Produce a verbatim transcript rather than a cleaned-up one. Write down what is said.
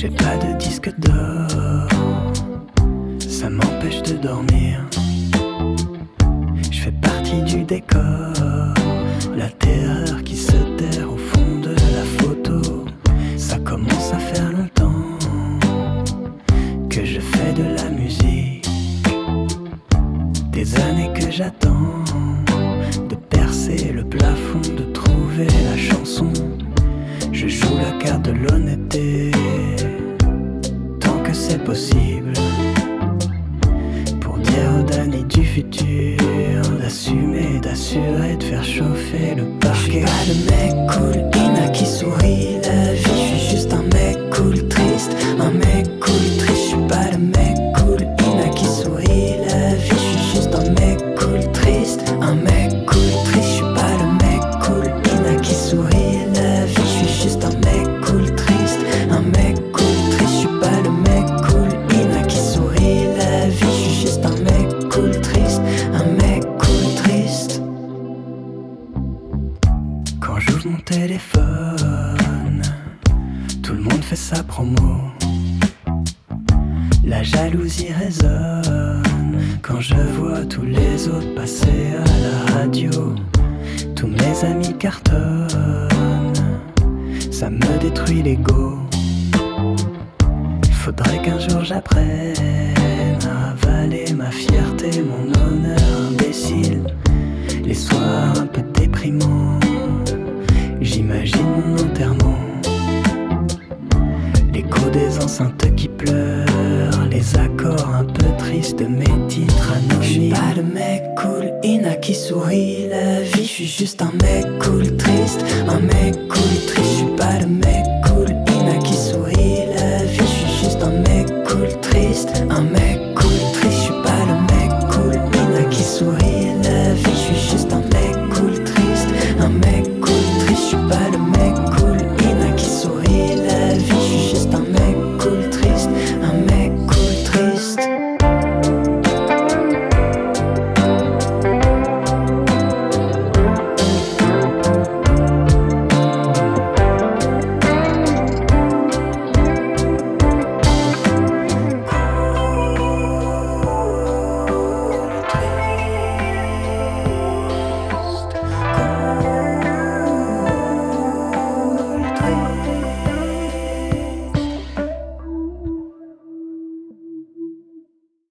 J'ai pas de disque d'or, ça m'empêche de dormir. Je fais partie du décor, la terreur qui se terre au fond de la photo. Ça commence à faire longtemps que je fais de la musique, des années que j'attends de percer le plafond, de trouver la chanson. Je joue la carte de l'honnêteté tant que c'est possible, pour dire aux Danny du futur d'assumer, d'assurer, de faire chauffer le parquet. J'suis pas le mec cool, Ina qui sourit la vie. J'suis juste un mec cool, triste, un mec cool, triste. J'suis pas le mec cool, Ina qui sourit la vie. J'suis juste un mec cool, triste, un mec cool, triste. J'suis pas le mec cool, Ina qui sourit la vie. J'suis juste un mec cool, triste, un mec cool, triste. J'suis pas le mec cool, Ina qui sourit la vie. J'suis juste un mec cool, triste, un mec cool, triste. Quand j'ouvre mon téléphone, tout le monde fait sa promo. La jalousie résonne quand je vois tous les autres passer à la radio. Tous mes amis cartonnent, ça me détruit l'ego. Faudrait qu'un jour j'apprenne à avaler ma fierté, mon honneur imbécile. Les soirs un peu déprimants, j'imagine mon enterrement. L'écho des enceintes qui pleurent, les accords un peu tristes de mes titres anonymes. J'suis pas le mec cool, Ina qui sourit la vie. J'suis juste un mec cool, triste, un mec cool, triste.